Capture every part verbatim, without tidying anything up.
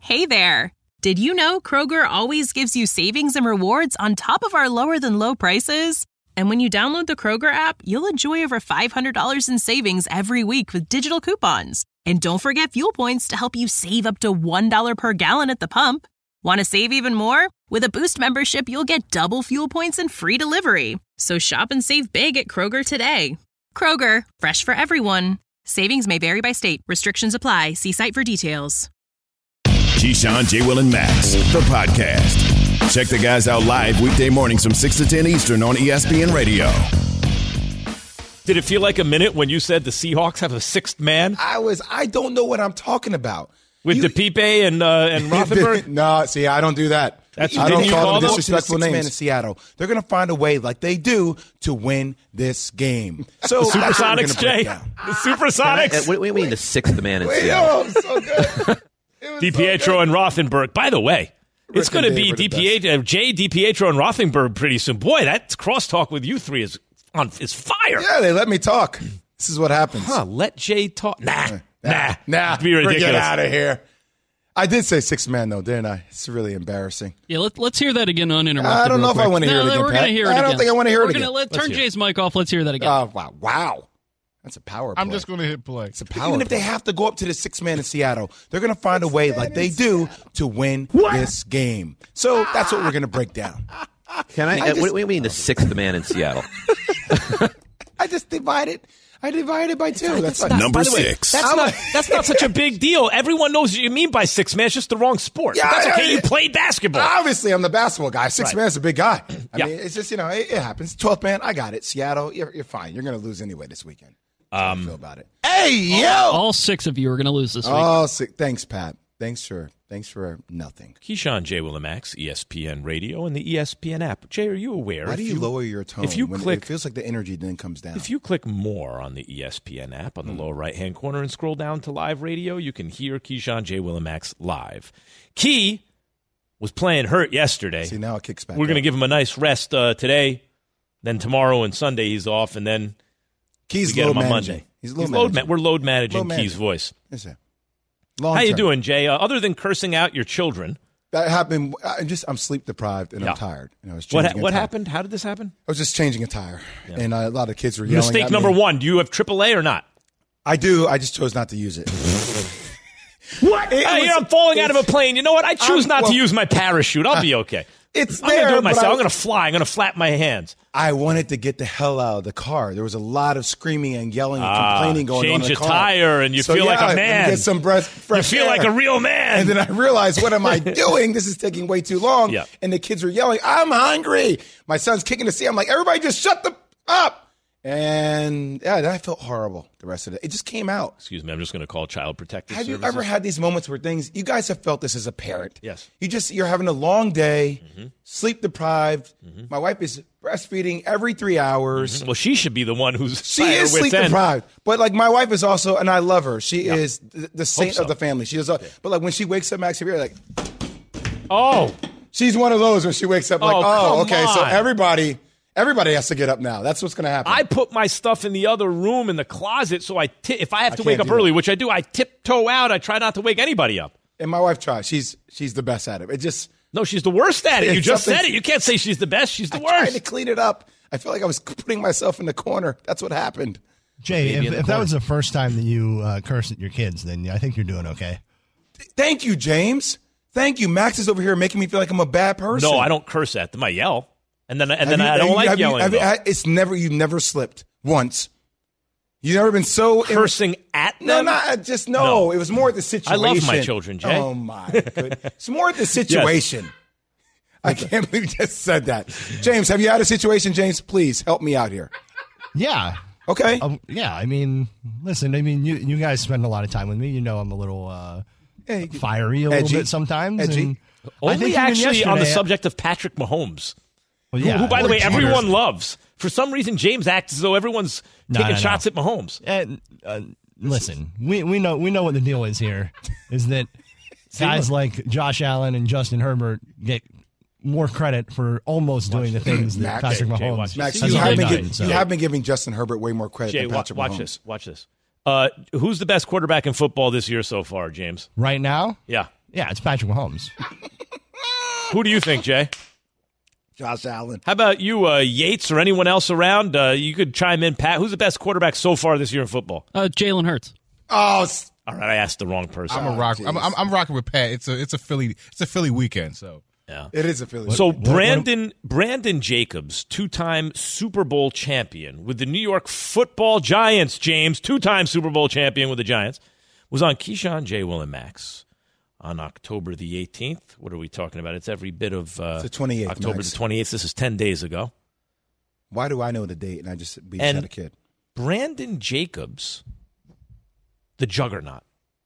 Hey there! Did you know Kroger always gives you savings and rewards on top of our lower-than-low prices? And when you download the Kroger app, you'll enjoy over five hundred dollars in savings every week with digital coupons. And don't forget fuel points to help you save up to one dollar per gallon at the pump. Want to save even more? With a Boost membership, you'll get double fuel points and free delivery. So shop and save big at Kroger today. Kroger, fresh for everyone. Savings may vary by state. Restrictions apply. See site for details. Keyshawn, J. Will, and Max, the podcast. Check the guys out live weekday mornings from six to ten Eastern on E S P N Radio. Did it feel like a minute when you said the Seahawks have a sixth man? I was, I don't know what I'm talking about. With you, DePipe and uh, and Rothenberg? No, see, I don't do that. That's, I don't you call, call them them disrespectful names. Man in Seattle. They're going to find a way, like they do, to win this game. So the Supersonics, Jay. The Supersonics. I, what do you mean the sixth man in Wait, Seattle? Oh, so good. DiPietro so and Rothenberg. By the way, Rick it's going to be DiPietro, Jay, DiPietro, and Rothenberg pretty soon. Boy, that crosstalk with you three is on is fire. Yeah, they let me talk. This is what happens. Huh, let Jay talk. Nah, nah, nah. nah. Be ridiculous. Get out of here. I did say six man, though, didn't I? It's really embarrassing. Yeah, let, let's hear that again uninterrupted. I don't know if quick. I want to hear no, it again, We're going to hear it I again. don't think I want to hear we're it gonna again. Let, turn Let's Jay's mic off. Let's hear that again. Oh, wow. Wow. That's a power play. I'm just going to hit play. It's a power Even if play. They have to go up to the six man in Seattle, they're going to find a way, like they do, to win what? this game. So that's what we're going to break down. Can I? I just, what do you mean the sixth man in Seattle? I just divided. I divided by two. That's not, number six. Way, that's, not, that's not such a big deal. Everyone knows what you mean by six man. It's just the wrong sport. Yeah, that's okay. You played basketball. Obviously, I'm the basketball guy. Six right. man's a big guy. I yeah. mean, it's just, you know, it, it happens. twelfth man, I got it. Seattle, you're, you're fine. You're going to lose anyway this weekend. That's um, how I feel about it. Hey, yo! All, all six of you are going to lose this week. Oh, six. Thanks, Pat. Thanks for thanks for nothing. Keyshawn, J. Will, and Max, E S P N Radio and the E S P N app. Jay, are you aware? Why do you, you lower your tone? If you when click, it feels like the energy then comes down. If you click more on the E S P N app on the mm. lower right-hand corner and scroll down to live radio, you can hear Keyshawn, J. Will, and Max live. Key was playing hurt yesterday. See, now it kicks back. We're going to give him a nice rest uh, today. Then tomorrow and Sunday he's off, and then Key's we get him on managing. Monday. He's He's load load ma- we're load managing load Key's managing. voice. Yes, sir. Long How term. you doing, Jay? Uh, other than cursing out your children, that happened. I just I'm sleep deprived and yeah. I'm tired. And I was what changing what a tire. happened? How did this happen? I was just changing a tire, yeah. and uh, a lot of kids were yelling. Mistake at number me. one: do you have triple A or not? I do. I just chose not to use it. What? It hey, was, I'm falling out of a plane. You know what? I choose I'm, not well, to use my parachute. I'll be okay. It's I'm there, going to do it myself. I, I'm going to fly. I'm going to flap my hands. I wanted to get the hell out of the car. There was a lot of screaming and yelling and ah, complaining going on in the Change car. your tire and you so, feel yeah, like a man. Get some breath, fresh You feel air. like a real man. And then I realized, what am I doing? This is taking way too long. Yeah. And the kids were yelling, I'm hungry. My son's kicking the seat. I'm like, everybody just shut the up. And yeah, then I felt horrible the rest of it. It just came out. Excuse me, I'm just going to call Child Protective Have Services. you ever had these moments where things, you guys have felt this as a parent. Yes. You just, you're having a long day, mm-hmm. sleep deprived. Mm-hmm. My wife is breastfeeding every three hours. Mm-hmm. Well, she should be the one who's She is sleep end. deprived. But like my wife is also, and I love her. She yeah. is the, the saint so. of the family. She is, uh, but like when she wakes up, Max, you're like, oh. She's one of those when she wakes up like, oh, oh okay, on. so everybody... Everybody has to get up now. That's what's going to happen. I put my stuff in the other room in the closet, so I t- if I have to I wake up do early, that. which I do, I tiptoe out. I try not to wake anybody up. And my wife tries. She's she's the best at it. It just no, she's the worst at it. You just something- said it. You can't say she's the best. She's the I worst. tried to clean it up. I feel like I was putting myself in the corner. That's what happened. Jay, if, if that was the first time that you uh, cursed at your kids, then I think you're doing okay. Thank you, James. Thank you. Max is over here making me feel like I'm a bad person. No, I don't curse at them. I yell. And then, and have then you, I don't you, like have yelling. You, have you, it's never, you've never slipped once. You've never been so cursing in, at them. No, not just no. no. It was more the situation. I love my children, Jay. Oh my goodness. It's more the situation. Yes. I can't believe you just said that, James. Have you had a situation, James? Please help me out here. Yeah. Okay. Um, yeah. I mean, listen. I mean, you you guys spend a lot of time with me. You know, I'm a little uh, hey, fiery a edgy. little bit sometimes. Edgy. And Only actually on the subject of Patrick Mahomes. Well, yeah, who, who, by the way, cheaters. Everyone loves. For some reason, James acts as though everyone's no, taking no, shots no. at Mahomes. And, uh, listen, we we know we know what the deal is here. Is that guys like Josh Allen and Justin Herbert get more credit for almost doing the things that Max, Patrick Jay, Mahomes Jay, Max, has you, have been done, give, so. you have been giving Justin Herbert way more credit Jay, than Patrick watch Mahomes. this. Watch this. Uh, who's the best quarterback in football this year so far, James? Right now? Yeah. Yeah, it's Patrick Mahomes. Who do you think, Jay? Josh Allen. How about you, uh, Yates, or anyone else around? Uh, you could chime in, Pat. Who's the best quarterback so far this year in football? Uh, Jalen Hurts. Oh, s- All right, I asked the wrong person. I'm a rock. I'm, I'm, I'm rocking with Pat. It's a it's a Philly it's a Philly weekend. So yeah, it is a Philly. So weekend. Brandon Brandon Jacobs, two-time Super Bowl champion with the New York Football Giants. James, two-time Super Bowl champion with the Giants, was on Keyshawn, J. Will, and Max on October the eighteenth. What are we talking about? It's every bit of uh, It's the twenty-eighth, October Max. the twenty-eighth. This is ten days ago. Why do I know the date and I just, we just And had a kid? Brandon Jacobs, the juggernaut,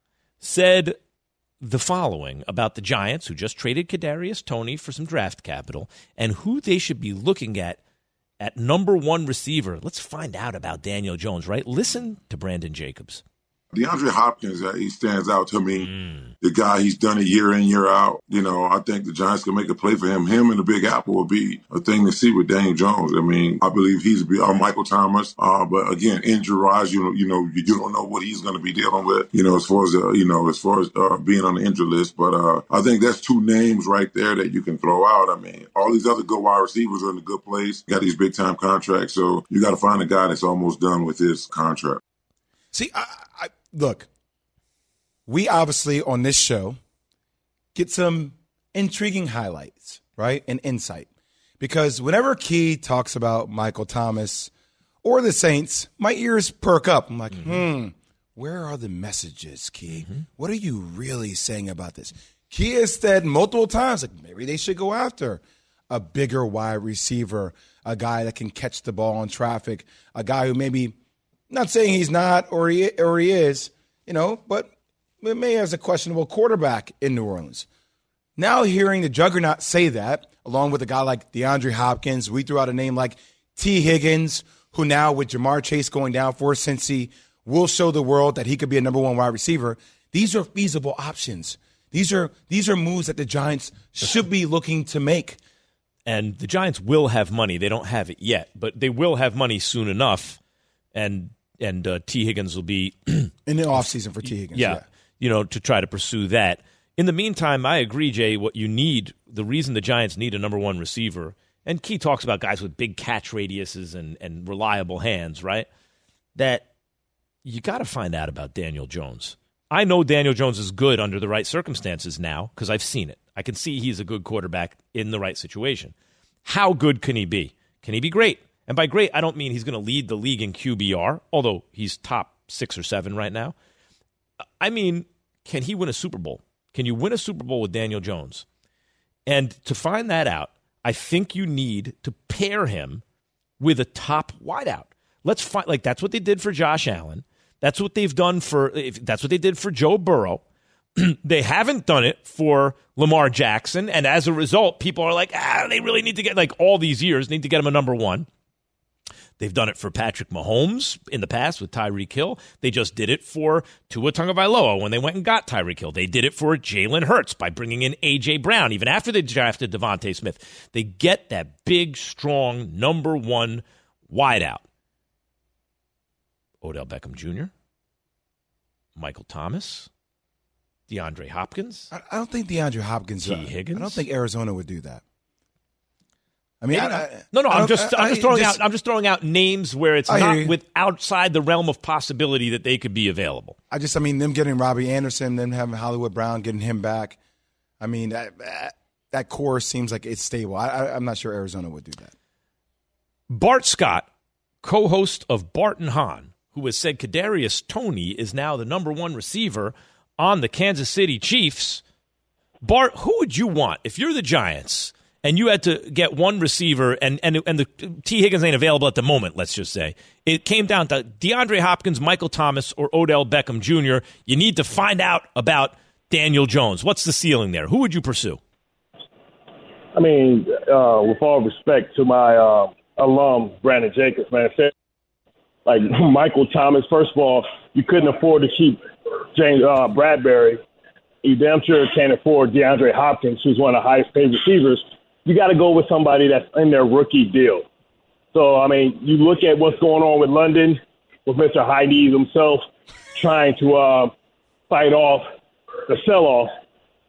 said the following about the Giants, who just traded Kadarius Toney for some draft capital, and who they should be looking at at number one receiver. Let's find out about Daniel Jones, right? Listen to Brandon Jacobs. DeAndre Hopkins, uh, he stands out to me. Mm. The guy, he's done it year in, year out. You know, I think the Giants can make a play for him. Him and the Big Apple will be a thing to see with Daniel Jones. I mean, I believe he's be uh, Michael Thomas. Uh, but again, injury-wise, you know, you know, you don't know what he's going to be dealing with. You know, as far as uh, you know, as far as uh, being on the injury list. But uh, I think that's two names right there that you can throw out. I mean, all these other good wide receivers are in a good place. Got these big-time contracts, so you got to find a guy that's almost done with his contract. See, I, I look, we obviously on this show get some intriguing highlights, right, and insight. Because whenever Key talks about Michael Thomas or the Saints, my ears perk up. I'm like, mm-hmm. hmm, where are the messages, Key? Mm-hmm. What are you really saying about this? Key has said multiple times, like maybe they should go after a bigger wide receiver, a guy that can catch the ball in traffic, a guy who maybe – not saying he's not or he or he is, you know, but it may have a questionable quarterback in New Orleans. Now hearing the juggernaut say that, along with a guy like DeAndre Hopkins, we threw out a name like T. Higgins, who now with Jamar Chase going down for Cincy will show the world that he could be a number one wide receiver. These are feasible options. These are these are moves that the Giants should be looking to make. And the Giants will have money. They don't have it yet, but they will have money soon enough. And And uh, T. Higgins will be in the offseason for T. Higgins. Yeah, yeah, you know, to try to pursue that. In the meantime, I agree, Jay, what you need, the reason the Giants need a number one receiver, and Key talks about guys with big catch radiuses and, and reliable hands, right? That you got to find out about Daniel Jones. I know Daniel Jones is good under the right circumstances now because I've seen it. I can see he's a good quarterback in the right situation. How good can he be? Can he be great? And by great, I don't mean he's going to lead the league in Q B R, although he's top six or seven right now. I mean, can he win a Super Bowl? Can you win a Super Bowl with Daniel Jones? And to find that out, I think you need to pair him with a top wideout. Let's find, like, that's what they did for Josh Allen. That's what they've done for, if, that's what they did for Joe Burrow. They haven't done it for Lamar Jackson. And as a result, people are like, ah, they really need to get, like, all these years, need to get him a number one. They've done it for Patrick Mahomes in the past with Tyreek Hill. They just did it for Tua Tagovailoa when they went and got Tyreek Hill. They did it for Jalen Hurts by bringing in A J. Brown, even after they drafted Devontae Smith. They get that big, strong, number one wideout. Odell Beckham Junior, Michael Thomas, DeAndre Hopkins. I, I don't think DeAndre Hopkins. T. Uh, Higgins. I don't think Arizona would do that. I mean, I, I, no, no. I I'm just, I, I'm just throwing just, out. I'm just throwing out names where it's I not with outside the realm of possibility that they could be available. I just, I mean, them getting Robbie Anderson, them having Hollywood Brown, getting him back. I mean, that that core seems like it's stable. I, I, I'm not sure Arizona would do that. Bart Scott, co-host of Bart and Hahn, who has said Kadarius Toney is now the number one receiver on the Kansas City Chiefs. Bart, who would you want if you're the Giants? And you had to get one receiver, and, and and the T. Higgins ain't available at the moment, let's just say. It came down to DeAndre Hopkins, Michael Thomas, or Odell Beckham Junior You need to find out about Daniel Jones. What's the ceiling there? Who would you pursue? I mean, uh, with all respect to my uh, alum, Brandon Jacobs, man, like Michael Thomas, first of all, you couldn't afford to keep James uh, Bradbury. You damn sure can't afford DeAndre Hopkins, who's one of the highest paid receivers. You got to go with somebody that's in their rookie deal. So, I mean, you look at what's going on with London, with Mister Heide himself trying to uh, fight off the sell-off.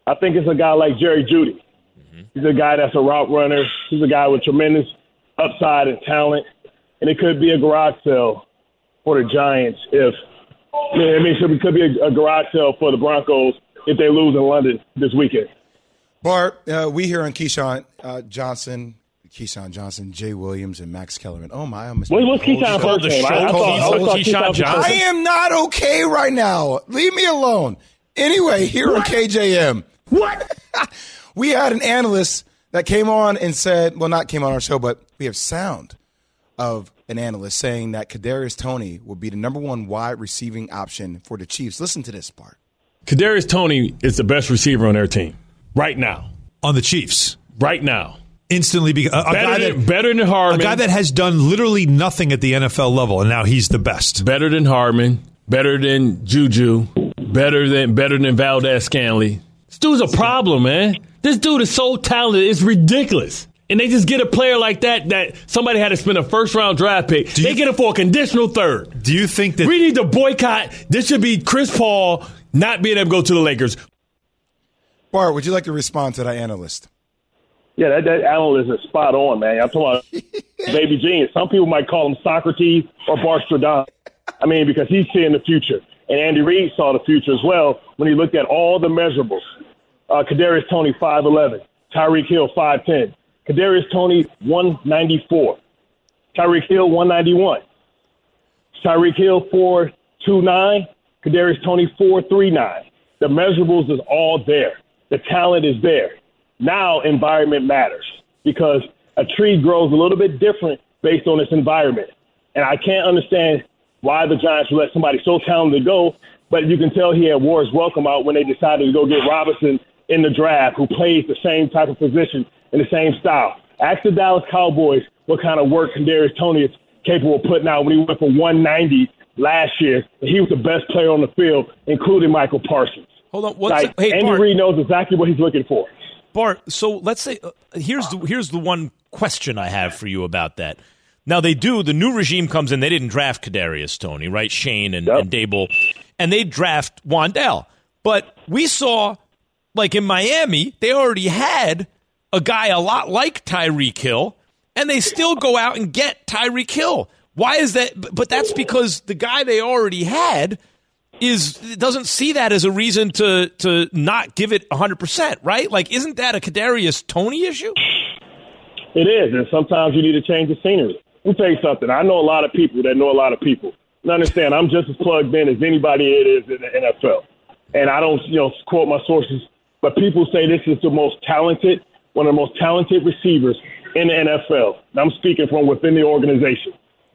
I think it's a guy like Jerry Jeudy. Mm-hmm. He's a guy that's a route runner. He's a guy with tremendous upside and talent. And it could be a garage sale for the Giants if I mean, I mean it could be a, a garage sale for the Broncos if they lose in London this weekend. Bart, uh, we here on Keyshawn uh, Johnson, Keyshawn Johnson, Jay Williams, and Max Kellerman. Oh, my. I What, what's Keyshawn's first name? I, I, thought, I, thought Keyshawn Johnson. I am not okay right now. Leave me alone. Anyway, here on K J M. What? We had an analyst that came on and said, well, not came on our show, but we have sound of an analyst saying that Kadarius Toney will be the number one wide receiving option for the Chiefs. Listen to this part. Kadarius Toney is the best receiver on their team right now. On the Chiefs? Right now. Instantly. Because, a, a better, guy than, that, better than Hardman. A guy that has done literally nothing at the N F L level, and now he's the best. Better than Hardman. Better than Juju. Better than better than Valdez-Scantling. This dude's a problem, man. This dude is so talented. It's ridiculous. And they just get a player like that that somebody had to spend a first-round draft pick. You, they get him for a conditional third. Do you think that... We need to boycott. This should be Chris Paul not being able to go to the Lakers. Bart, would you like to respond to that analyst? Yeah, that, that analyst is spot on, man. I'm talking about baby genius. Some people might call him Socrates or Barstradamus. I mean, because he's seeing the future. And Andy Reid saw the future as well when he looked at all the measurables. Uh, Kadarius Toney, five eleven. Tyreek Hill, five ten. Kadarius Toney, one ninety-four. Tyreek Hill, one ninety-one. Tyreek Hill, four two nine. Kadarius Toney, four three nine. The measurables is all there. The talent is there. Now environment matters because a tree grows a little bit different based on its environment. And I can't understand why the Giants would let somebody so talented go, but you can tell he had War's welcome out when they decided to go get Robinson in the draft, who plays the same type of position and the same style. Ask the Dallas Cowboys what kind of work Kadarius Toney is capable of putting out when he went for one ninety last year. And he was the best player on the field, including Michael Parsons. Hold on. What's like, hey, Andy Bart, Reid knows exactly what he's looking for. Bart, so let's say uh, here's the here's the one question I have for you about that. Now they do. The new regime comes in. They didn't draft Kadarius Toney, right? Shane and, yep. and Dable, and they draft Wan'Dale. But we saw, like in Miami, they already had a guy a lot like Tyreek Hill, and they still go out and get Tyreek Hill. Why is that? But that's because the guy they already had is doesn't see that as a reason to to not give it one hundred percent, right? Like, isn't that a Kadarius Toney issue? It is, and sometimes you need to change the scenery. Let me tell you something. I know a lot of people that know a lot of people. And understand, I'm just as plugged in as anybody it is in the N F L. And I don't, you know, quote my sources, but people say this is the most talented, one of the most talented receivers in the N F L. And I'm speaking from within the organization.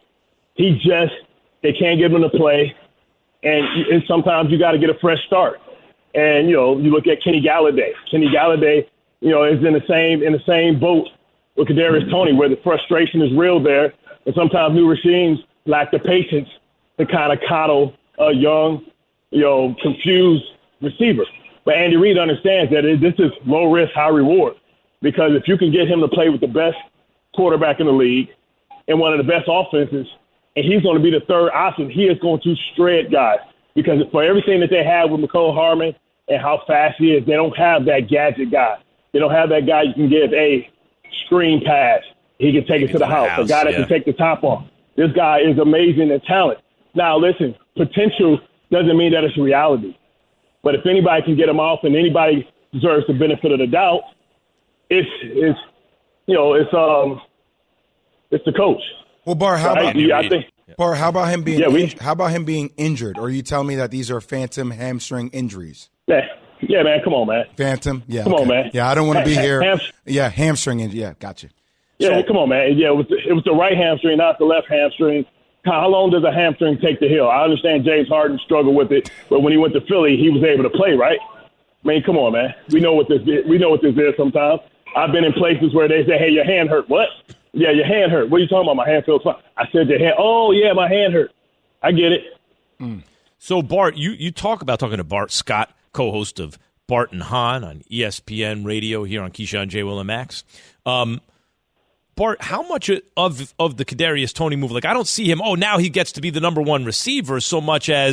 He just, they can't give him the play. And, and sometimes you got to get a fresh start. And, you know, you look at Kenny Galladay. Kenny Galladay, you know, is in the same in the same boat with Kadarius Toney, where the frustration is real there. And sometimes new regimes lack the patience to kind of coddle a young, you know, confused receiver. But Andy Reid understands that it, this is low risk, high reward. Because if you can get him to play with the best quarterback in the league and one of the best offenses, and he's going to be the third option, he is going to shred guys. Because for everything that they have with Mecole Hardman and how fast he is, they don't have that gadget guy. They don't have that guy you can give a screen pass. He can take it to the house. house. A guy that yeah. can take the top off. This guy is amazing in talent. Now, listen, potential doesn't mean that it's reality. But if anybody can get him off and anybody deserves the benefit of the doubt, it's, it's you know, it's um, it's the coach. Well, Bar, how right? about yeah, I think, Bar? How about him being? Yeah, we, how about him being injured? Or are you telling me that these are phantom hamstring injuries? Yeah, yeah, man. Come on, man. Phantom. Yeah. Come okay. on, man. Yeah, I don't want to be here. Ham- yeah, hamstring injury. Yeah, gotcha. Yeah, so, come on, man. Yeah, it was the, it was the right hamstring, not the left hamstring. How long does a hamstring take to heal? I understand James Harden struggled with it, but when he went to Philly, he was able to play, right? I mean, come on, man. We know what this is. We know what this is sometimes. I've been in places where they say, hey, your hand hurt. What? Yeah, your hand hurt. What are you talking about? My hand feels fine. I said your hand. Oh, yeah, my hand hurt. I get it. Mm. So, Bart, you, you talk about talking to Bart Scott, co-host of Bart and Hahn on E S P N Radio here on Keyshawn, J. Will, and Max. Um, Bart, how much of of the Kadarius Toney move? Like, I don't see him, oh, now he gets to be the number one receiver so much as,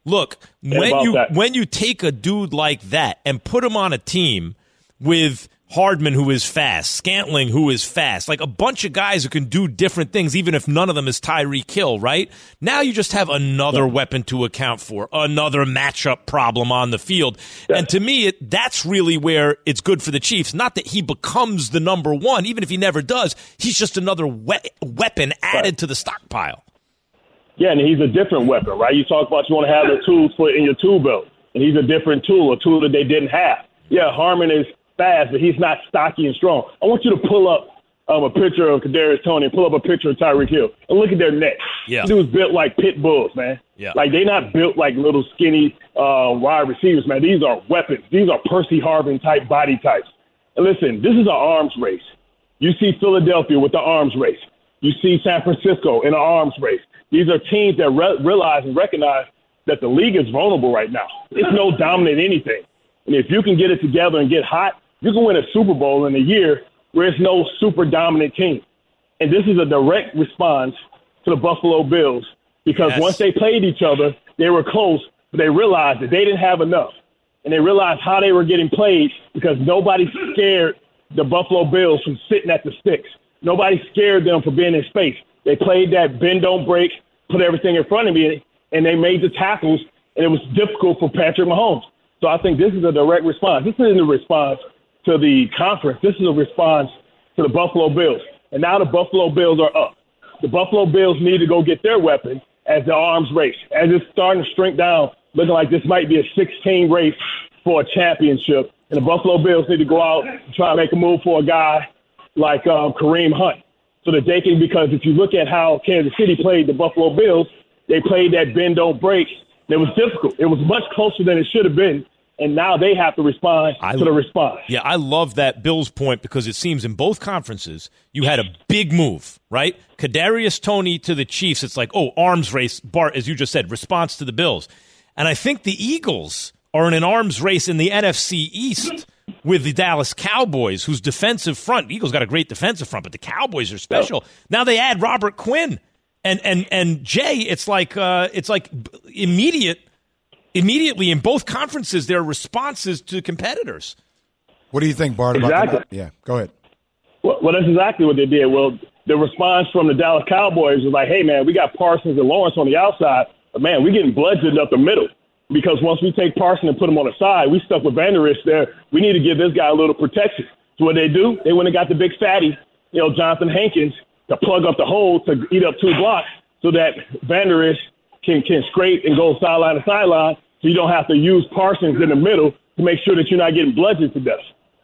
Look, And when about you that- when you take a dude like that and put him on a team with Hardman, who is fast, Scantling, who is fast, like a bunch of guys who can do different things, even if none of them is Tyreek Hill, right? Now you just have another weapon to account for, another matchup problem on the field. And to me, it, that's really where it's good for the Chiefs. Not that he becomes the number one, even if he never does. He's just another we- weapon added Right. to the stockpile. Yeah, and he's a different weapon, right? You talk about you want to have the tools for in your tool belt, and he's a different tool, a tool that they didn't have. Yeah, Harmon is fast, but he's not stocky and strong. I want you to pull up um, a picture of Kadarius Toney and pull up a picture of Tyreek Hill and look at their necks. Yeah. These dudes built like pit bulls, man. Yeah. Like they're not built like little skinny uh, wide receivers, man. These are weapons. These are Percy Harvin type body types. And listen, this is an arms race. You see Philadelphia with the arms race. You see San Francisco in an arms race. These are teams that re- realize and recognize that the league is vulnerable right now. It's no dominant anything. And if you can get it together and get hot, you can win a Super Bowl in a year where it's no super dominant team. And this is a direct response to the Buffalo Bills because Yes. once they played each other, they were close, but they realized that they didn't have enough. And they realized how they were getting played because nobody scared the Buffalo Bills from sitting at the sticks. Nobody scared them for being in space. They played that bend, don't break, put everything in front of me, and they made the tackles, and it was difficult for Patrick Mahomes. So I think this is a direct response. This isn't a response to the conference. This is a response to the Buffalo Bills. And now the Buffalo Bills are up. The Buffalo Bills need to go get their weapon as the arms race. As it's starting to shrink down, looking like this might be a six-team race for a championship. And the Buffalo Bills need to go out and try to make a move for a guy like um, Kareem Hunt. So that they can, because if you look at how Kansas City played the Buffalo Bills, they played that bend, don't break. It was difficult. It was much closer than it should have been. And now they have to respond I, to the response. Yeah, I love that Bills point because it seems in both conferences you had a big move, right? Kadarius Toney to the Chiefs. It's like, oh, arms race, Bart, as you just said, response to the Bills. And I think the Eagles are in an arms race in the N F C East with the Dallas Cowboys, whose defensive front, Eagles got a great defensive front, but the Cowboys are special. Now they add Robert Quinn. And and and Jay, it's like uh, it's like immediate Immediately in both conferences, there are responses to competitors. What do you think, Bart? Exactly. About the, yeah, go ahead. Well, well, that's exactly what they did. Well, the response from the Dallas Cowboys was like, hey, man, we got Parsons and Lawrence on the outside, but, man, we're getting bludgeoned up the middle because once we take Parsons and put him on the side, we stuck with Van Der Esch there. We need to give this guy a little protection. So what they do, they went and got the big fatty, you know, Jonathan Hankins, to plug up the hole to eat up two blocks so that Van Der Esch can, can scrape and go sideline to sideline so you don't have to use Parsons in the middle to make sure that you're not getting bludgeoned to death.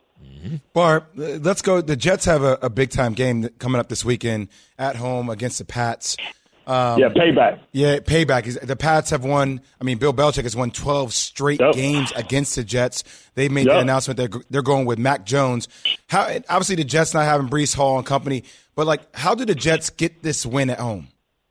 Bart, let's go. The Jets have a, a big-time game coming up this weekend at home against the Pats. Um, yeah, payback. Yeah, payback. The Pats have won. I mean, Bill Belichick has won twelve straight yep. games against the Jets. They made yep. the announcement that they're, they're going with Mac Jones. How obviously the Jets not having Breece Hall and company, but like, how did the Jets get this win at home?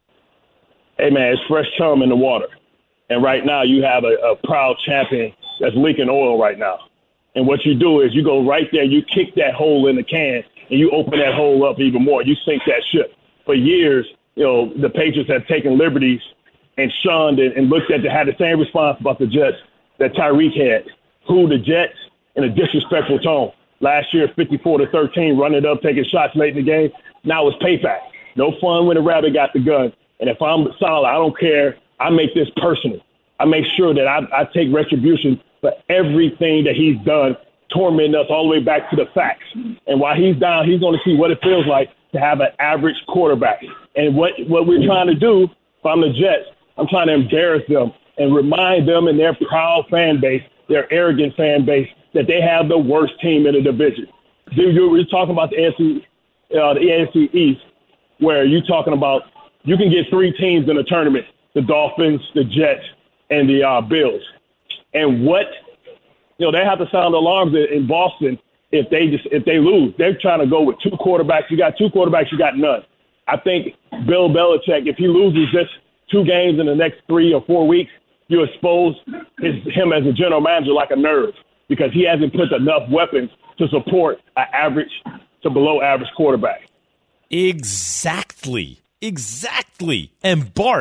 Hey man, it's fresh chum in the water, and right now you have a, a proud champion that's leaking oil right now. And what you do is you go right there, you kick that hole in the can, and you open that hole up even more. You sink that ship. For years, you know, the Patriots have taken liberties and shunned and, and looked at the, had the same response about the Jets that Tyreek had, who the Jets in a disrespectful tone. Last year, fifty-four to thirteen, running it up, taking shots late in the game. Now it's payback. No fun when the rabbit got the gun. And if I'm solid, I don't care. I make this personal. I make sure that I, I take retribution for everything that he's done, tormenting us all the way back to the facts. And while he's down, he's going to see what it feels like to have an average quarterback. And what, what we're trying to do, if I'm the Jets, I'm trying to embarrass them and remind them and their proud fan base, their arrogant fan base, that they have the worst team in the division. You were talking about the A F C, uh, the A F C East, where you're talking about you can get three teams in a tournament, the Dolphins, the Jets, and the uh, Bills. And what, you know, they have to sound alarms in, in Boston if they just if they lose. They're trying to go with two quarterbacks. You got two quarterbacks, you got none. I think Bill Belichick, if he loses just two games in the next three or four weeks, you expose his, him as a general manager like a nerve because he hasn't put enough weapons to support an average to below average quarterback. Exactly. Exactly. And Bart,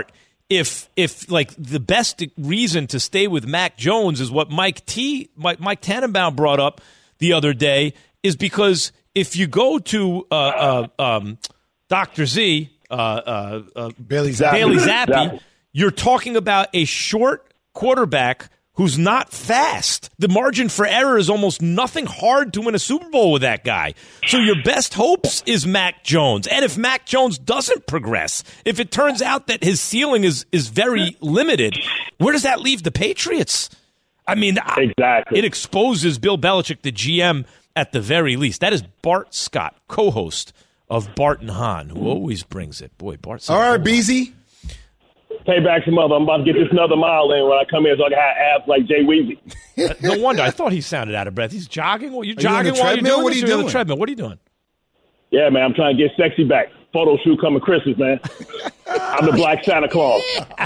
if if like the best reason to stay with Mac Jones is what Mike T Mike, Mike Tannenbaum brought up the other day, is because if you go to uh, uh, um, Doctor Z, uh, uh, uh, Bailey Zappi. Bailey Zappi, you're talking about a short quarterback who's not fast. The margin for error is almost nothing hard to win a Super Bowl with that guy. So your best hopes is Mac Jones. And if Mac Jones doesn't progress, if it turns out that his ceiling is, is very limited, where does that leave the Patriots? I mean, exactly. It exposes Bill Belichick, the G M, at the very least. That is Bart Scott, co-host of Bart and Hahn, who always brings it. Boy, Bart. All right, Beezy. Pay back some mother. I'm about to get this another mile in when I come here so I can have abs like Jay Weezy. No wonder. I thought he sounded out of breath. He's jogging. What, you Are you jogging on the while you're treadmill? doing What this, are you or you're on doing? the treadmill? What are you doing? Yeah, man, I'm trying to get sexy back. Photo shoot coming Christmas, man. I'm the Black Santa Claus.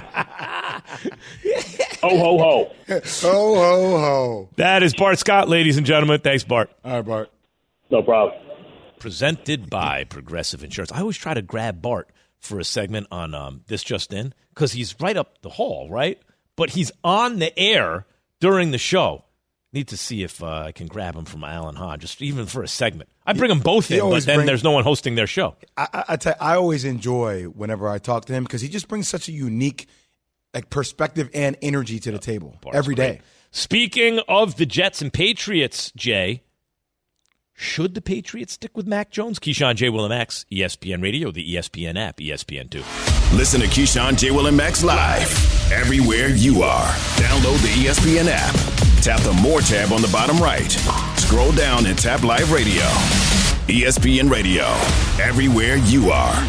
Oh, ho, ho. Oh, ho, ho. That is Bart Scott, ladies and gentlemen. Thanks, Bart. All right, Bart. No problem. Presented by Progressive Insurance. I always try to grab Bart for a segment on um, This Just In, because he's right up the hall, right? But he's on the air during the show. Need to see if uh, I can grab him from Alan Hahn, just even for a segment. I bring them both He in, but always then bring- there's no one hosting their show. I, I, I, tell you, I always enjoy whenever I talk to him because he just brings such a unique like perspective and energy to the table every day. Great. Speaking of the Jets and Patriots, Jay, should the Patriots stick with Mac Jones? Keyshawn, J. Will, and Max, E S P N Radio, the E S P N app, E S P N two. Listen to Keyshawn, J. Will, and Max live everywhere you are. Download the E S P N app. Tap the More tab on the bottom right. Scroll down and tap Live Radio. E S P N Radio, everywhere you are.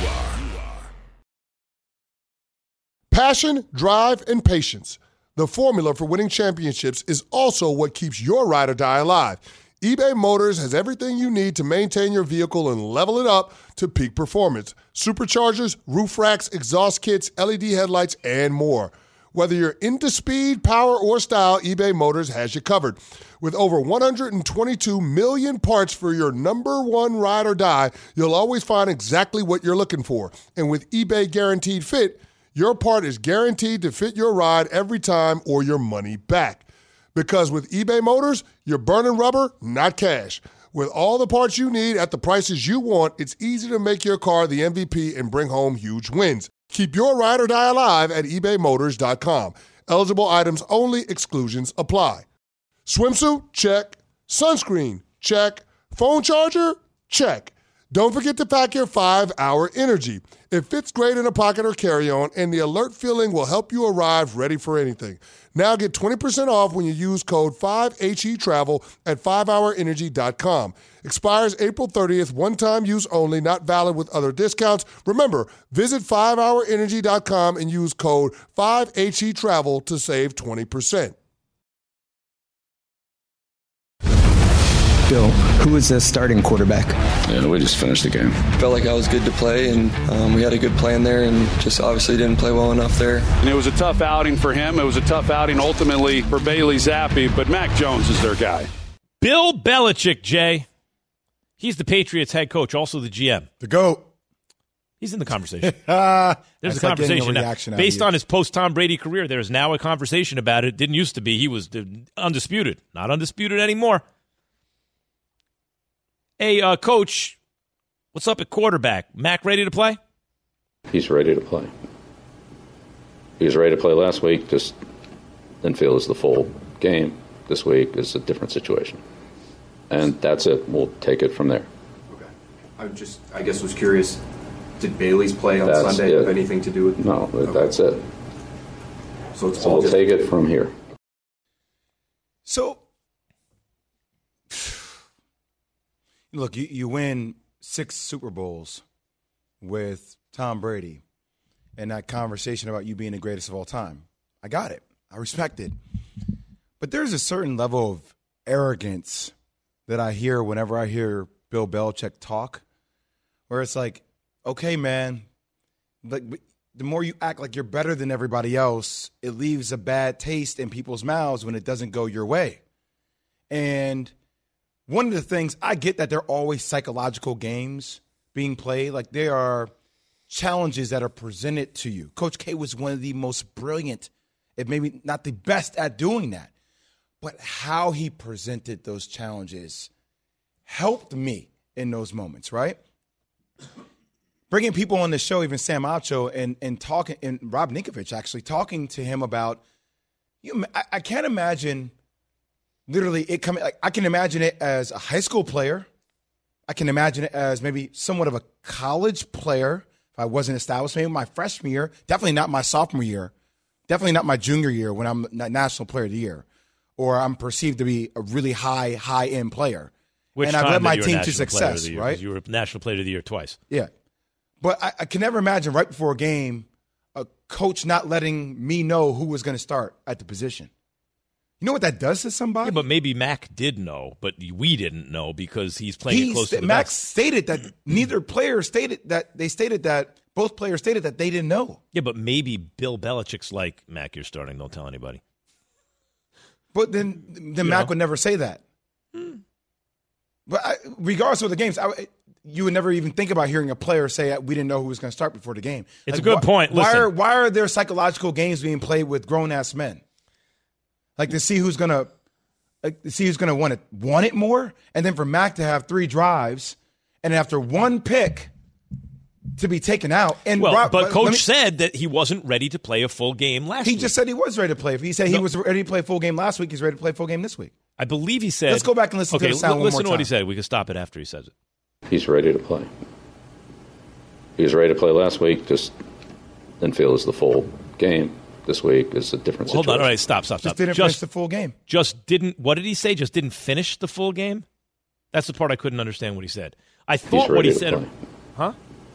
Passion, drive, and patience. The formula for winning championships is also what keeps your ride or die alive. eBay Motors has everything you need to maintain your vehicle and level it up to peak performance. Superchargers, roof racks, exhaust kits, L E D headlights, and more. Whether you're into speed, power, or style, eBay Motors has you covered. With over one hundred twenty-two million parts for your number one ride or die, you'll always find exactly what you're looking for. And with eBay Guaranteed Fit, your part is guaranteed to fit your ride every time or your money back. Because with eBay Motors, you're burning rubber, not cash. With all the parts you need at the prices you want, it's easy to make your car the M V P and bring home huge wins. Keep your ride or die alive at ebay motors dot com. Eligible items only. Exclusions apply. Swimsuit? Check. Sunscreen? Check. Phone charger? Check. Don't forget to pack your five hour Energy. It fits great in a pocket or carry-on, and the alert feeling will help you arrive ready for anything. Now get twenty percent off when you use code five H E Travel at five hour energy dot com. Expires April thirtieth, one-time use only, not valid with other discounts. Remember, visit five hour energy dot com and use code five H E Travel to save twenty percent. Bill, who is the starting quarterback? Yeah, we just finished the game. Felt like I was good to play, and um, we had a good plan there, and just obviously didn't play well enough there. And it was a tough outing for him. It was a tough outing ultimately for Bailey Zappi, but Mac Jones is their guy. Bill Belichick, Jay. He's the Patriots head coach, also the G M. The GOAT. He's in the conversation. uh, There's a like getting conversation now. reaction out of Based you. on his post-Tom Brady career, there is now a conversation about it. Didn't used to be. He was undisputed. Not undisputed anymore. Hey, uh, Coach, what's up at quarterback? Mac ready to play? He's ready to play. He was ready to play last week, just didn't feel it was the full game. This week is a different situation. And that's it. We'll take it from there. I just, I guess, was curious. Did Bailey's play on That's Sunday it. have anything to do with? No, that's it. So it's So all we'll just take it from here. So, look, you, you win six Super Bowls with Tom Brady and that conversation about you being the greatest of all time. I got it. I respect it. But there's a certain level of arrogance that I hear whenever I hear Bill Belichick talk, where it's like, okay, man, like the more you act like you're better than everybody else, it leaves a bad taste in people's mouths when it doesn't go your way. And one of the things, I get that there are always psychological games being played. Like there are challenges that are presented to you. Coach K was one of the most brilliant, if maybe not the best at doing that. But how he presented those challenges helped me in those moments, right? Bringing people on the show, even Sam Acho and, and talking, and Rob Ninkovich actually talking to him about, you. I, I can't imagine literally it coming, like, I can imagine it as a high school player. I can imagine it as maybe somewhat of a college player if I wasn't established, maybe my freshman year, definitely not my sophomore year, definitely not my junior year when I'm National Player of the Year, or I'm perceived to be a really high, high-end player. Which and time I've led my you were team to National Player of success, the Year, right? 'cause you were National Player of the Year twice. Yeah. But I, I can never imagine right before a game a coach not letting me know who was going to start at the position. You know what that does to somebody? Yeah, but maybe Mac did know, but we didn't know because he's playing He it close sta- to the Max vest. stated that neither player stated that they stated that both players stated that they didn't know. Yeah, but maybe Bill Belichick's like, Mac, you're starting. Don't tell anybody. But then, then You Mac know? would never say that. But I, regardless of the games, I, you would never even think about hearing a player say we didn't know who was going to start before the game. It's Like, a good wh- point. Why Listen. are why are there psychological games being played with grown ass men? Like to see who's going to like to see who's going to want it want it more, and then for Mac to have three drives, and after one pick to be taken out. And Well, Rob- but let Coach me- said that he wasn't ready to play a full game last he week. just said he was ready to play. If he said he No. was ready to play a full game last week, he's ready to play a full game this week. I believe he said. Let's go back and listen to okay, the sound l- one listen more to what he time. said. We can stop it after he says it. He's ready to play. He was ready to play last week, just didn't feel it was the full game. This week is a different Hold situation. on. All right, stop, stop, stop. Just didn't finish the full game. Just didn't. What did he say? Just didn't finish the full game? That's the part I couldn't understand what he said. I thought what ready he to said. play. Huh?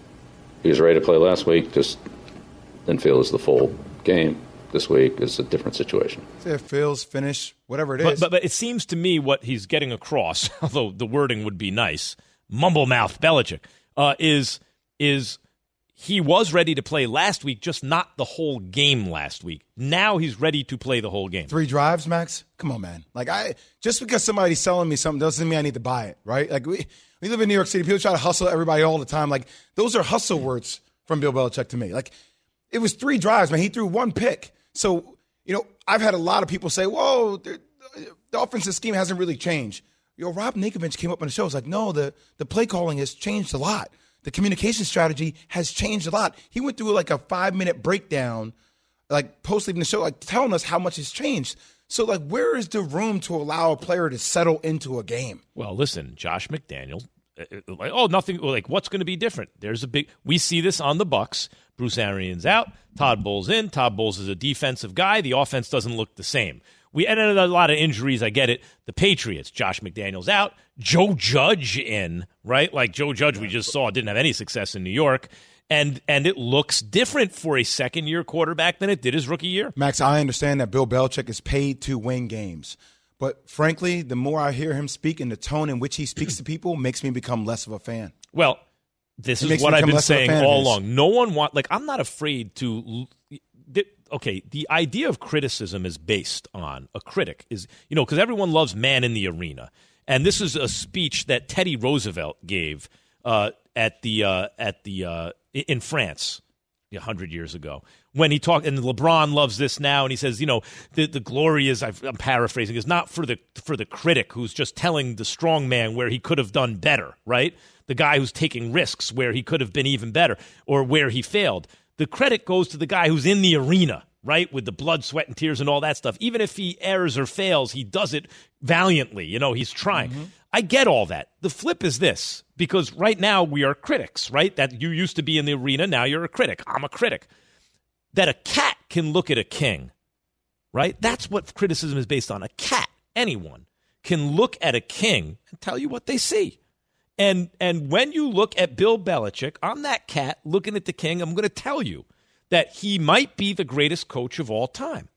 He was ready to play last week, just didn't feel it was the full game. This week is a different situation. Say it feels, finish, whatever it is. But, but but it seems to me what he's getting across, although the wording would be nice, mumble mouth Belichick, uh, is is he was ready to play last week, just not the whole game last week. Now he's ready to play the whole game. Three drives, Max? Come on, man. Like I just because somebody's selling me something doesn't mean I need to buy it, right? Like we we live in New York City. People try to hustle everybody all the time. Like those are hustle words from Bill Belichick to me. Like it was three drives, man. He threw one pick. So, you know, I've had a lot of people say, whoa, the, the offensive scheme hasn't really changed. You know, Rob Ninkovich came up on the show. It's like, no, the, the play calling has changed a lot. The communication strategy has changed a lot. He went through like a five-minute breakdown, like post-leaving the show, like telling us how much has changed. So, like, where is the room to allow a player to settle into a game? Well, listen, Josh McDaniel, uh, like, oh, nothing, like, what's going to be different? There's a big, we see this on the Bucs. Bruce Arians out, Todd Bowles in. Todd Bowles is a defensive guy. The offense doesn't look the same. We ended a lot of injuries. I get it. The Patriots, Josh McDaniels out, Joe Judge in, right? Like Joe Judge, we just saw didn't have any success in New York, and and it looks different for a second year quarterback than it did his rookie year. Max, I understand that Bill Belichick is paid to win games, but frankly, the more I hear him speak and the tone in which he speaks to people makes me become less of a fan. Well, this It is makes what me I've become been less of a saying fan of all his. along. No one want like I'm not afraid to. th- Okay, the idea of criticism is based on a critic is you know because everyone loves man in the arena, and this is a speech that Teddy Roosevelt gave uh, at the uh, at the uh, in France a hundred years ago when he talked. And LeBron loves this now, and he says, you know, the the glory is I'm paraphrasing is not for the for the critic who's just telling the strong man where he could have done better, right? The guy who's taking risks where he could have been even better or where he failed. The credit goes to the guy who's in the arena, right, with the blood, sweat, and tears and all that stuff. Even if he errs or fails, he does it valiantly. You know, he's trying. Mm-hmm. I get all that. The flip is this, because right now we are critics, right? That you used to be in the arena, now you're a critic. I'm a critic. That a cat can look at a king, right? That's what criticism is based on. A cat, anyone, can look at a king and tell you what they see. And and when you look at Bill Belichick, I'm that cat looking at the king, I'm going to tell you that he might be the greatest coach of all time.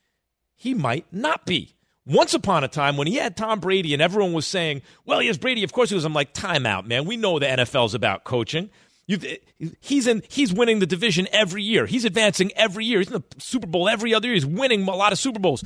He might not be. Once upon a time when he had Tom Brady and everyone was saying, well, he has Brady, of course he was. I'm like, time out, man. We know the N F L's about coaching. You've, he's in. He's winning the division every year. He's advancing every year. He's in the Super Bowl every other year. He's winning a lot of Super Bowls.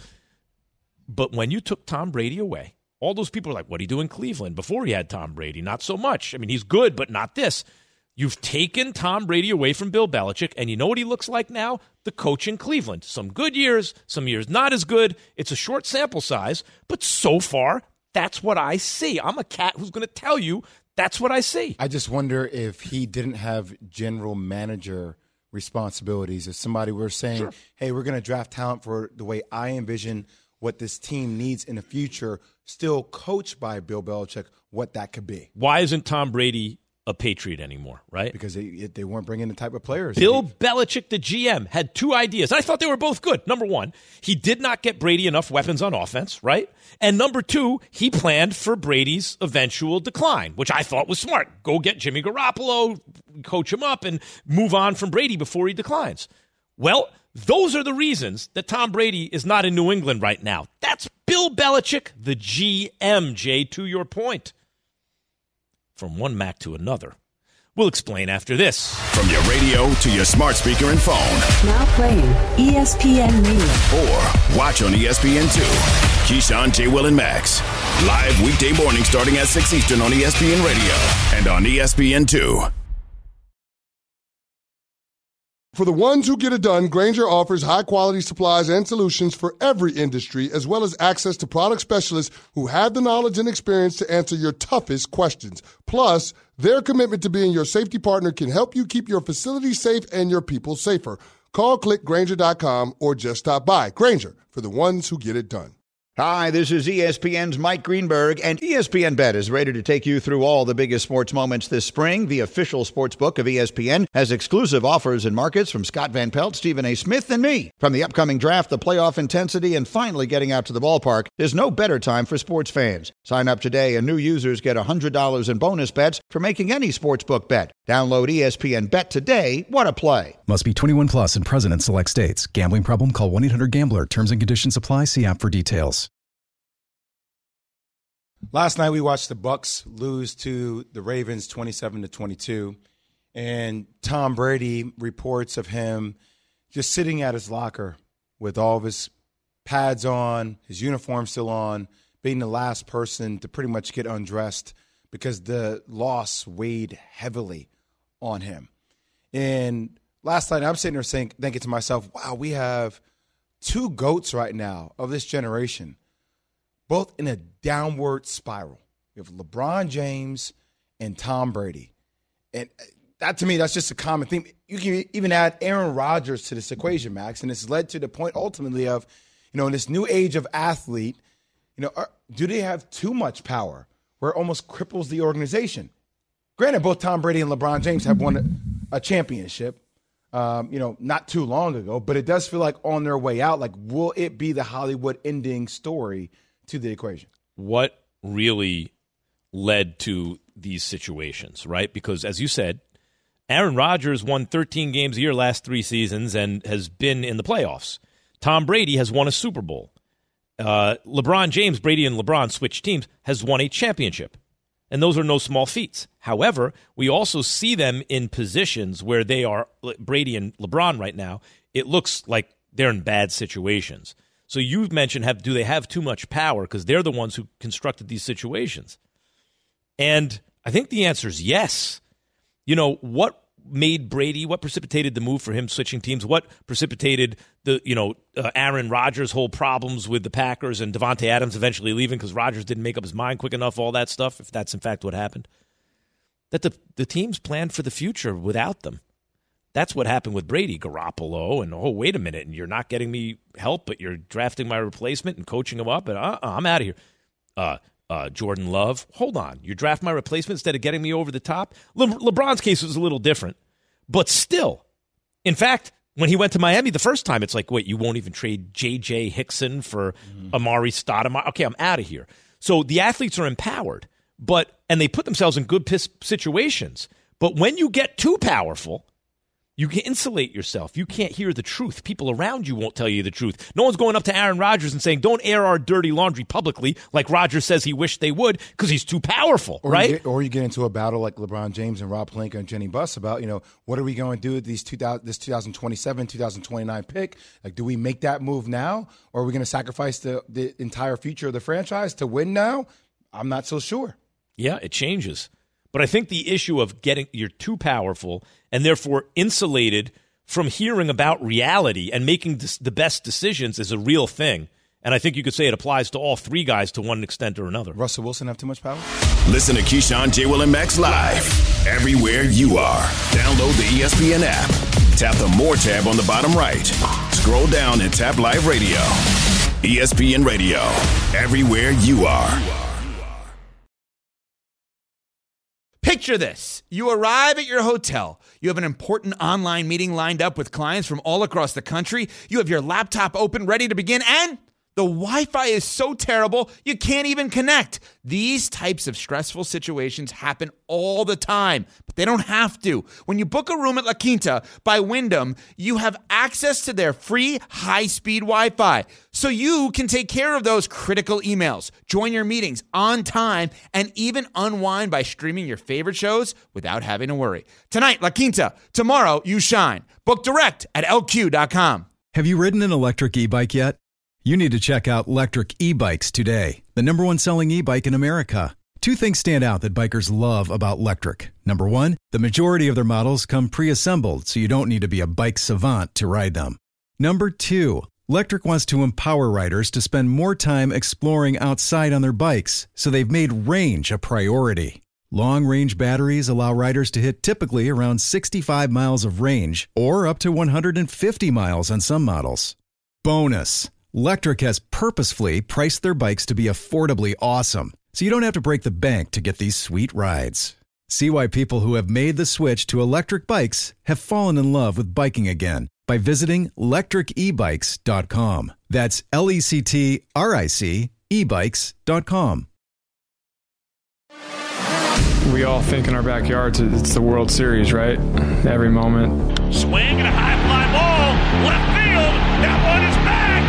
But when you took Tom Brady away, all those people are like, what did he do in Cleveland before he had Tom Brady? Not so much. I mean, he's good, but not this. You've taken Tom Brady away from Bill Belichick, and you know what he looks like now? The coach in Cleveland. Some good years, some years not as good. It's a short sample size, but so far, that's what I see. I'm a cat who's going to tell you that's what I see. I just wonder if he didn't have general manager responsibilities. If somebody were saying, sure. hey, we're going to draft talent for the way I envision what this team needs in the future, still coached by Bill Belichick, what that could be. Why isn't Tom Brady a Patriot anymore, right? Because they they weren't bringing the type of players. Bill Belichick, the G M, had two ideas. I thought they were both good. Number one, he did not get Brady enough weapons on offense, right? And number two, he planned for Brady's eventual decline, which I thought was smart. Go get Jimmy Garoppolo, coach him up, and move on from Brady before he declines. Well, those are the reasons that Tom Brady is not in New England right now. That's Bill Belichick, the G M, Jay, to your point. From one Mac to another. We'll explain after this. From your radio to your smart speaker and phone. Now playing E S P N Radio. Or watch on E S P N two. Keyshawn, J. Will, and Max. Live weekday morning starting at six Eastern on E S P N Radio and on E S P N two. For the ones who get it done, Grainger offers high-quality supplies and solutions for every industry, as well as access to product specialists who have the knowledge and experience to answer your toughest questions. Plus, their commitment to being your safety partner can help you keep your facility safe and your people safer. Call, click Grainger dot com, or just stop by. Grainger, for the ones who get it done. Hi, this is E S P N's Mike Greenberg, and E S P N Bet is ready to take you through all the biggest sports moments this spring. The official sports book of E S P N has exclusive offers and markets from Scott Van Pelt, Stephen A. Smith, and me. From the upcoming draft, the playoff intensity, and finally getting out to the ballpark, there's no better time for sports fans. Sign up today, and new users get one hundred dollars in bonus bets for making any sportsbook bet. Download E S P N Bet today. What a play. Must be twenty-one plus and present in select states. Gambling problem? Call one eight hundred gambler. Terms and conditions apply. See app for details. Last night we watched the Bucks lose to the Ravens twenty-seven to twenty-two, and Tom Brady reports of him just sitting at his locker with all of his pads on, his uniform still on, being the last person to pretty much get undressed because the loss weighed heavily on him. And last night I'm sitting there saying, thinking to myself, wow, we have two GOATs right now of this generation, both in a downward spiral. We have LeBron James and Tom Brady. And that, to me, that's just a common theme. You can even add Aaron Rodgers to this equation, Max, and it's led to the point ultimately of, you know, in this new age of athlete, you know, are, do they have too much power where it almost cripples the organization? Granted, both Tom Brady and LeBron James have won a championship, um, you know, not too long ago, but it does feel like on their way out, like, will it be the Hollywood ending story to the equation? What really led to these situations, right? Because as you said, Aaron Rodgers won thirteen games a year last three seasons and has been in the playoffs. Tom Brady has won a Super Bowl. Uh, LeBron James, Brady and LeBron switched teams, has won a championship. And those are no small feats. However, we also see them in positions where they are, Brady and LeBron right now, it looks like they're in bad situations. So you've mentioned, have do they have too much power because they're the ones who constructed these situations? And I think the answer is yes. You know, what made Brady, what precipitated the move for him switching teams? What precipitated the, you know, uh, Aaron Rodgers' whole problems with the Packers and Devontae Adams eventually leaving because Rodgers didn't make up his mind quick enough, all that stuff, if that's in fact what happened? That the, the teams planned for the future without them. That's what happened with Brady, Garoppolo, and, oh, wait a minute, and you're not getting me help, but you're drafting my replacement and coaching him up, and uh-uh, I'm out of here. Uh, uh, Jordan Love, hold on. You draft my replacement instead of getting me over the top? Le- LeBron's case was a little different, but still. In fact, when he went to Miami the first time, it's like, wait, you won't even trade J J. Hickson for mm-hmm. Amari Stoudemire? Okay, I'm out of here. So the athletes are empowered, but and they put themselves in good piss situations. But when you get too powerful, you can insulate yourself. You can't hear the truth. People around you won't tell you the truth. No one's going up to Aaron Rodgers and saying, don't air our dirty laundry publicly like Rodgers says he wished they would because he's too powerful, or right? You get, or you get into a battle like LeBron James and Rob Pelinka and Jenny Buss about, you know, what are we going to do with these two thousand, this twenty twenty-seven, twenty twenty-nine pick? Like, do we make that move now? Or are we going to sacrifice the, the entire future of the franchise to win now? I'm not so sure. Yeah, it changes. But I think the issue of getting you're too powerful and therefore insulated from hearing about reality and making the best decisions is a real thing. And I think you could say it applies to all three guys to one extent or another. Russell Wilson have too much power? Listen to Keyshawn, J. Will, and Max live everywhere you are. Download the E S P N app. Tap the More tab on the bottom right. Scroll down and tap Live Radio. E S P N Radio. Everywhere you are. Picture this. You arrive at your hotel. You have an important online meeting lined up with clients from all across the country. You have your laptop open, ready to begin, and the Wi-Fi is so terrible, you can't even connect. These types of stressful situations happen all the time, but they don't have to. When you book a room at La Quinta by Wyndham, you have access to their free high-speed Wi-Fi, so you can take care of those critical emails, join your meetings on time, and even unwind by streaming your favorite shows without having to worry. Tonight, La Quinta. Tomorrow, you shine. Book direct at L Q dot com. Have you ridden an electric e-bike yet? You need to check out Lectric E-Bikes today, the number one selling e-bike in America. Two things stand out that bikers love about Lectric. Number one, the majority of their models come pre-assembled, so you don't need to be a bike savant to ride them. Number two, Lectric wants to empower riders to spend more time exploring outside on their bikes, so they've made range a priority. Long-range batteries allow riders to hit typically around sixty-five miles of range, or up to one hundred fifty miles on some models. Bonus! Lectric has purposefully priced their bikes to be affordably awesome, so you don't have to break the bank to get these sweet rides. See why people who have made the switch to electric bikes have fallen in love with biking again by visiting lectric e bikes dot com. That's L E C T R I C e bikes dot com. We all think in our backyards it's the World Series, right? Every moment. Swing and a high fly ball, left field. That one is back.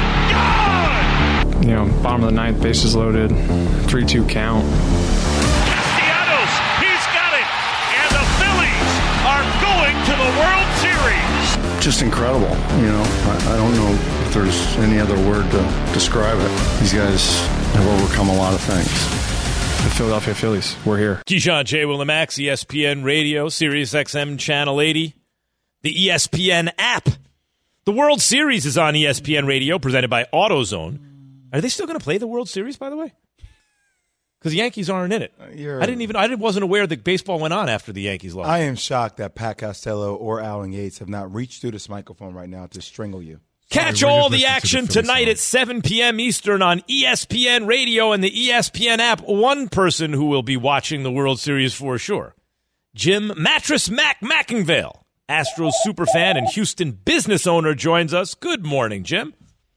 Gone. You know, bottom of the ninth, bases loaded, three two count. Castellanos, he's got it. And the Phillies are going to the World Series. Just incredible. You know, I, I don't know if there's any other word to describe it. These guys have overcome a lot of things. The Philadelphia Phillies, we're here. Keyshawn, J. Will, and Max, E S P N Radio, Sirius X M Channel eighty, the E S P N app. The World Series is on E S P N Radio, presented by AutoZone. Are they still going to play the World Series, by the way? Because the Yankees aren't in it. Uh, I didn't even. I didn't, wasn't aware that baseball went on after the Yankees lost. I am shocked that Pat Costello or Alan Yates have not reached through this microphone right now to strangle you. Catch all the action tonight at seven p.m. Eastern on E S P N Radio and the E S P N app. One person who will be watching the World Series for sure, Jim Mattress Mac Mackinvale, Astros superfan and Houston business owner, joins us. Good morning, Jim.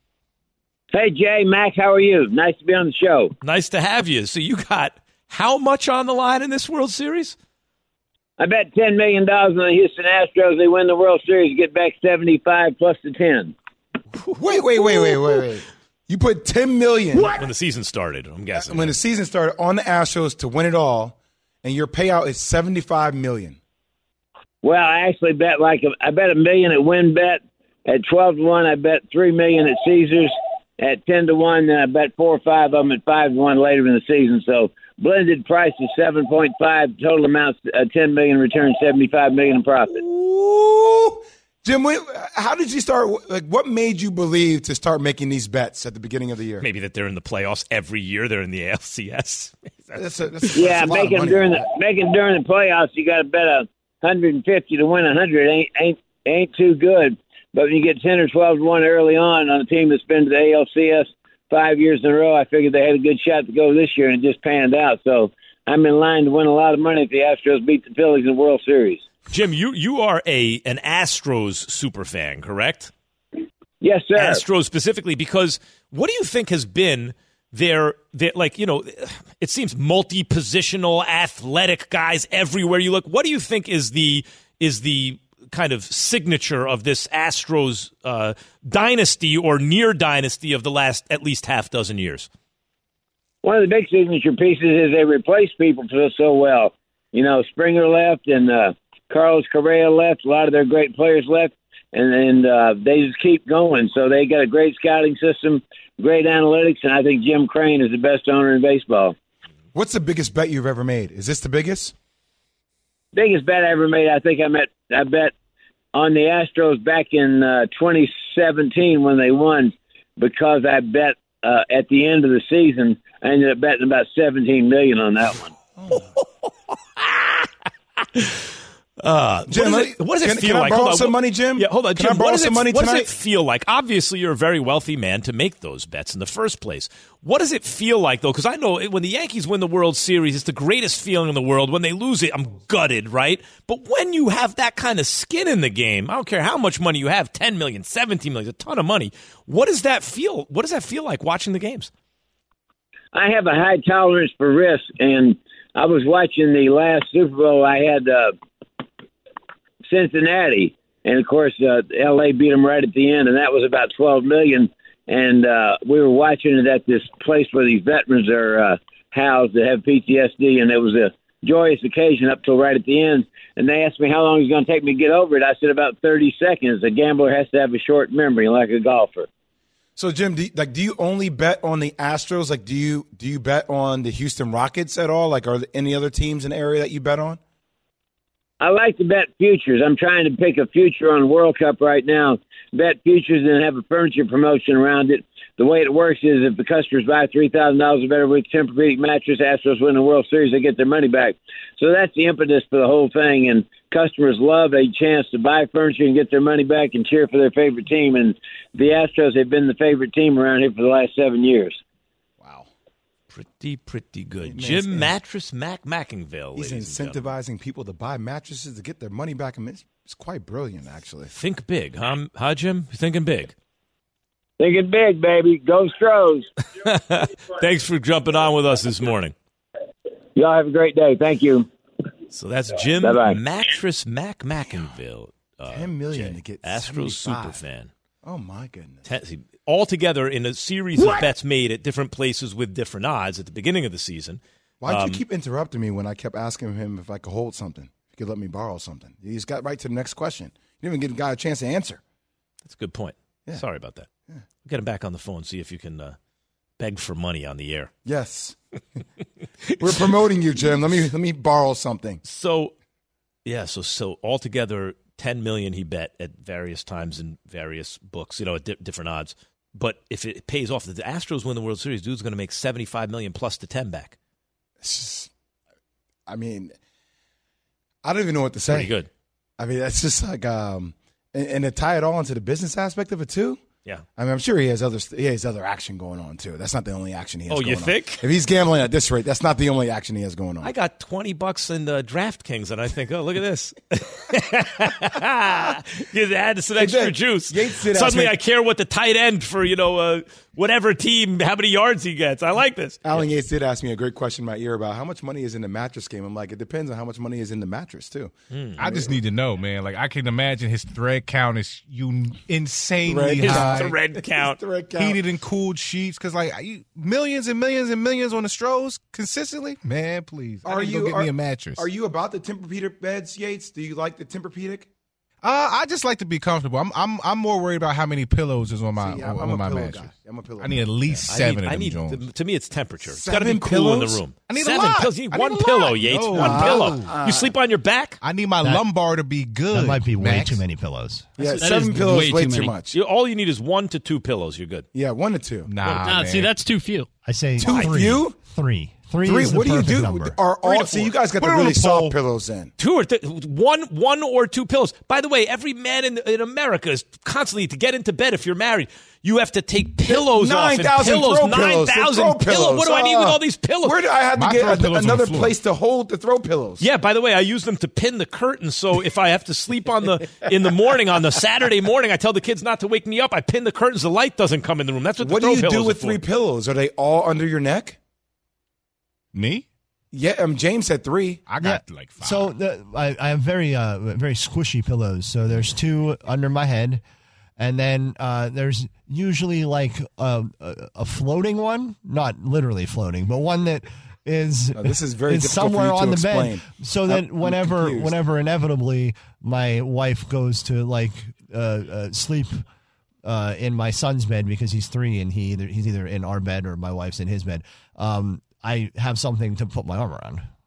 Hey, Jay, Mac, how are you? Nice to be on the show. Nice to have you. So you got how much on the line in this World Series? I bet ten million dollars on the Houston Astros. They win the World Series, get back seventy-five plus the ten. Wait, wait, wait, wait, wait, wait. You put ten million dollars when the season started, I'm guessing. When the season started on the Astros to win it all, and your payout is seventy-five million dollars. Well, I actually bet like a, I bet a million at WinBet. At twelve to one, I bet three million dollars at Caesars. At ten to one, then I bet four or five of them at five to one later in the season. So blended price is seven point five. Total amounts uh, ten million dollars, return seventy-five million dollars in profit. Ooh. Jim, how did you start? Like, what made you believe to start making these bets at the beginning of the year? Maybe that they're in the playoffs every year. They're in the A L C S. That's a, that's a, yeah, that's a making them during the making during the playoffs. You got to bet a hundred fifty to win a hundred. Ain't ain't ain't too good. But when you get ten or twelve to one early on on a team that's been to the A L C S five years in a row, I figured they had a good shot to go this year, and it just panned out. So I'm in line to win a lot of money if the Astros beat the Phillies in the World Series. Jim, you, you are a an Astros super fan, correct? Yes, sir. Astros specifically, because what do you think has been their, their like, you know, it seems multi-positional, athletic guys everywhere you look. What do you think is the is the kind of signature of this Astros uh, dynasty or near dynasty of the last at least half dozen years? One of the big signature pieces is they replace people so, so well. You know, Springer left and uh, Carlos Correa left. A lot of their great players left, and, and uh, they just keep going. So they got a great scouting system, great analytics, and I think Jim Crane is the best owner in baseball. What's the biggest bet you've ever made? Is this the biggest? biggest bet I ever made, I think I met I bet on the Astros back in uh, twenty seventeen when they won, because I bet uh, at the end of the season, I ended up betting about seventeen million on that one. Uh, Jim, what does it, what does it can, feel can I like? borrow Hold on. some money, Jim? Yeah, hold on, Can Jim. I borrow what does some it, money what tonight? does it feel like? Obviously, you're a very wealthy man to make those bets in the first place. What does it feel like, though? Because I know when the Yankees win the World Series, it's the greatest feeling in the world. When they lose it, I'm gutted, right? But when you have that kind of skin in the game, I don't care how much money you have, ten million dollars, seventeen million dollars, a ton of money. What does that feel? What does that feel like watching the games? I have a high tolerance for risk, and I was watching the last Super Bowl. I had uh, Cincinnati, and of course, uh, L A beat them right at the end, and that was about twelve million dollars. And uh, we were watching it at this place where these veterans are uh, housed that have P T S D, and it was a joyous occasion up till right at the end. And they asked me how long it's going to take me to get over it. I said about thirty seconds. A gambler has to have a short memory, like a golfer. So, Jim, do you, like, do you only bet on the Astros? Like, do you do you bet on the Houston Rockets at all? Like, are there any other teams in the area that you bet on? I like to bet futures. I'm trying to pick a future on World Cup right now. Bet futures and have a furniture promotion around it. The way it works is if the customers buy three thousand dollars or better with Tempur-Pedic mattress, Astros win the World Series, they get their money back. So that's the impetus for the whole thing. And customers love a chance to buy furniture and get their money back and cheer for their favorite team. And the Astros have been the favorite team around here for the last seven years. Pretty, pretty good. Man, Jim it's- Mattress Mac Mackinville. He's ladies and gentlemen. incentivizing people to buy mattresses to get their money back. I mean, it's, it's quite brilliant, actually. Think big, huh, huh Jim? You're thinking big. Thinking big, baby. Go Stros. Thanks for jumping on with us this morning. Y'all have a great day. Thank you. So that's Jim Bye-bye. Mattress Mac Mackinville. Uh, Ten million Jay, to get Astros seventy-five. superfan. Oh, my goodness. Ten, see, all together in a series of bets made at different places with different odds at the beginning of the season. Why'd Um, you keep interrupting me when I kept asking him if I could hold something? If he could let me borrow something. He just got right to the next question. You didn't even give the guy a chance to answer. That's a good point. Yeah. Sorry about that. Yeah. We'll get him back on the phone, see if you can uh, beg for money on the air. Yes. We're promoting you, Jim. Let me let me borrow something. So, yeah, so so altogether, ten million he bet at various times in various books, you know, at di- different odds. But if it pays off, if the Astros win the World Series, dude's going to make seventy-five million plus the ten back. It's just, I mean, I don't even know what to say. Pretty good. I mean, that's just like, um, and, and to tie it all into the business aspect of it too. Yeah. I mean, I'm sure he has other he has other action going on too. That's not the only action he has. Oh, going you on. think? If he's gambling at this rate, that's not the only action he has going on. I got twenty bucks in the DraftKings, and I think, oh, look at this. You add some extra did. juice. Yates did ask Suddenly me- I care what the tight end for, you know, uh, whatever team, how many yards he gets. I like this. Alan Yates did ask me a great question in my ear about how much money is in the mattress game. I'm like, it depends on how much money is in the mattress too. I just need to know, man. Like, I can imagine his thread count is you insanely Thread high. His thread count. Thread count. Heated and cooled sheets, because like you, millions and millions and millions on the Stros consistently. Man, please, I Are need to you go get are, me a mattress? Are you about the Tempur-Pedic beds, Yates? Do you like the Tempur-Pedic? Uh, I just like to be comfortable. I'm I'm I'm more worried about how many pillows is on my See, on, I'm on a my pillow mattress. guy. I'm a pillow I need at guy. least I seven need, of I them need Jones. to me, it's temperature. It's got to be Seven cool in the pillows? room. I need a Seven lot. pillows. You need I one need a pillow, lot. Yates. No, one wow. pillow. Uh, you sleep on your back? I need my That- lumbar to be good. That might be way Max. too many pillows. Yeah, That seven is pillows way is way too too, many. much. You, all you need is one to two pillows. You're good. Yeah, one to two. Nah, Nah, man. see, that's too few. I say Too three. few? Three. Three. Three. Is the What do you perfect do? Number. Are Three all to see four. you guys got Put it the on really the poll. soft pillows in? Two or th- one, one or two pillows. By the way, every man in, in America is constantly to get into bed. If you're married, you have to take pillows off. Nine and thousand pillows. throw Nine pillows. The thousand throw pillows. pillows. What do I need with Uh, all these pillows? Where do I have My to get throw a, pillows on the another floor. place to hold the throw pillows? Yeah. By the way, I use them to pin the curtains. So if I have to sleep on the in the morning on the Saturday morning, I tell the kids not to wake me up. I pin the curtains. The light doesn't come in the room. That's what the What do throw you pillows do are with for. three pillows? Are they all under your neck? Me? Yeah, um, James said three. I got like five. So the, I, I have very uh, very squishy pillows. So there's two under my head, and then uh, there's usually like a, a, a floating one, not literally floating, but one that is No, this is very is difficult for somewhere you to on the explain. bed. So that I'm whenever confused. whenever inevitably my wife goes to like uh, uh, sleep. Uh, in my son's bed because he's three and he either he's either in our bed or my wife's in his bed. Um, I have something to put my arm around.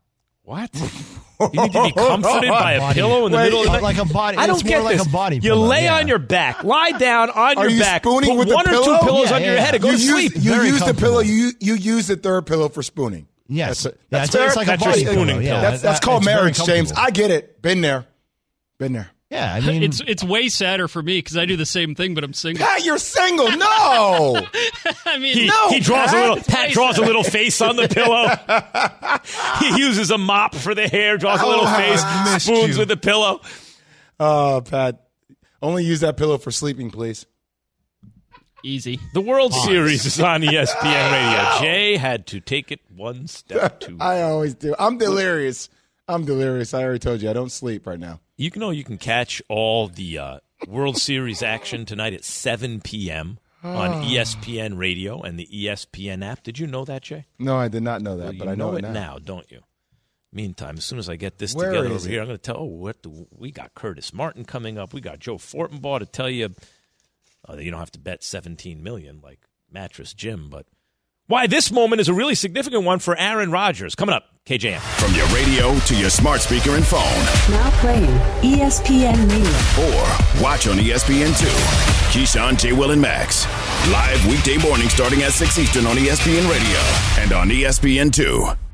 What? You need to be comforted by a Body. pillow in the Wait, middle of the night? like a body- I don't it's get more like this. a body You pillow, lay yeah. on your back, lie down on Are your you back, spooning put with the one or pillow? two pillows Yeah, under your yeah. head and go you to use, sleep. You Very use the comfortable. pillow. You you use the third pillow for spooning. Yes. That's, Yeah, that's it's- fair. it's like a that's body your pillow, spooning yeah. pillow. That's, that's That- called it's very marriage, James. comfortable. I get it. Been there. Been there. Yeah, I mean, it's it's way sadder for me because I do the same thing, but I'm single. Pat, you're single. No. I mean, He, no, he draws Pat. a little. Pat draws a little face on the pillow. He uses a mop for the hair. Draws a little Oh, I face. missed Spoons you. with the pillow. Oh, Pat. Only use that pillow for sleeping, please. Easy. The World Series is on E S P N Radio. Jay had to take it one step too. I always do. I'm delirious. I'm delirious. I already told you. I don't sleep right now. You know you can catch all the uh, World Series action tonight at seven p.m. on E S P N Radio and the E S P N app. Did you know that, Jay? No, I did not know that, Well, but you I know, know it it now. now, don't you? Meantime, as soon as I get this Where together is over it? here, I'm going to tell. Oh, what do we got? Curtis Martin coming up. We got Joe Fortenbaugh to tell you. Uh, you don't have to bet seventeen million dollars like Mattress Jim, but why this moment is a really significant one for Aaron Rodgers. Coming up, K J M. From your radio to your smart speaker and phone. Now playing E S P N Radio. Or watch on E S P N two. Keyshawn, J. Will, and Max. Live weekday morning starting at six Eastern on E S P N Radio and on E S P N two.